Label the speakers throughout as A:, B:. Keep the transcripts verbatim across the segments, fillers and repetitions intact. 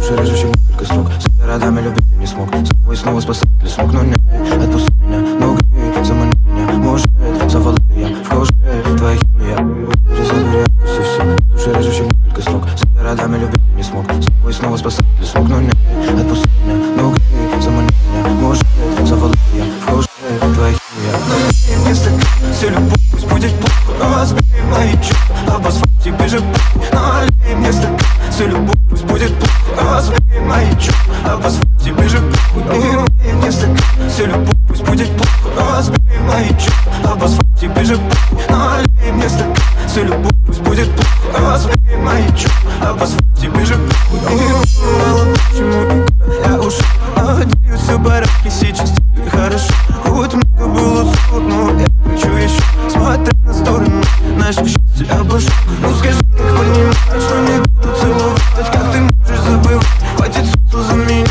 A: души режущих несколько строк. С городами любить я не смог, снова и снова спасать ли смог. Но не отпусти меня, ну грей, замани меня. Может, завалю я в коже твоя химия. Резану отпусти все, души режущих несколько строк. С городами любить я не смог, снова и снова спасать ли смог. Но не отпусти меня, ну грей, замани меня. Может, завалю я в коже твоя химия.
B: Налей мне стакан, все любовь, пусть будет плохо. Разбей мои чувства, об асфальт тебе же похуй. Налей мне стакан, все любовь, пусть будет плохо. Разбей мои чувства, об асфальт тебе же похуй. Налей мне стакан, все любовь, пусть будет плохо. Разбей мои чувства, об асфальт тебе же похуй. Налей мне стакан, все любовь, пусть будет плохо. Разбей мои чувства, об асфальт тебе же похуй. Мало почему я ушел, надеюсь, все в порядке, сейчас тебе хорошо. Хоть много было трудно, но я хочу еще. Смотря на сторону, наше счастье обошло. Ну скажи, как понимать, что не буду целовать. Как ты можешь забывать, хватит суту за меня.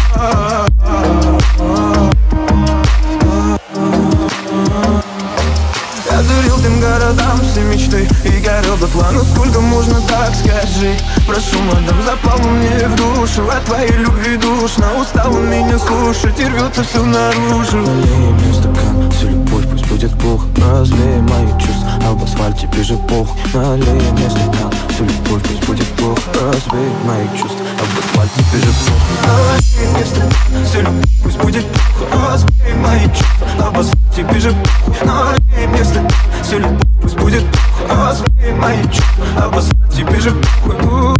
B: Я дарил тем городам все мечты и горел дотла. Ну сколько можно, так скажи. Прошу, мадам, запал мне в душу. От твоей любви душно, устал он меня слушать и рвется все наружу.
A: Налей мне стакан, всю любовь, пусть будет плохо. Развей мои чувства, об асфальт тебе же похуй. Налей мне стакан, всю любовь, пусть будет плохо. Развей мои чувства, об асфальт тебе же похуй.
B: Налей мне стакан, всю любовь, пусть будет плохо. Разбей мои чувства, об асфальт тебе же похуй. Налей мне стакан, всю любовь, пусть будет плохо. Разбей мои чувства, об асфальт тебе же похуй.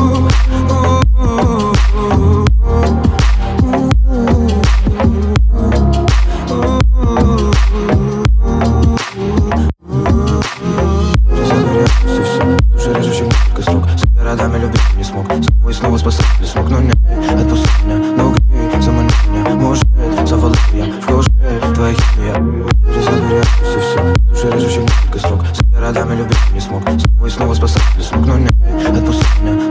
A: Души режущих несколько строк. С городами любить не смог, снова и снова спасать ли смог. Но не отпусти меня, ну грей, замани меня. Может, завалю я в коже твоя химия. Резану отпусти все, души режущих несколько строк. С городами любить не смог, снова и снова спасать ли смог. Но не отпусти меня,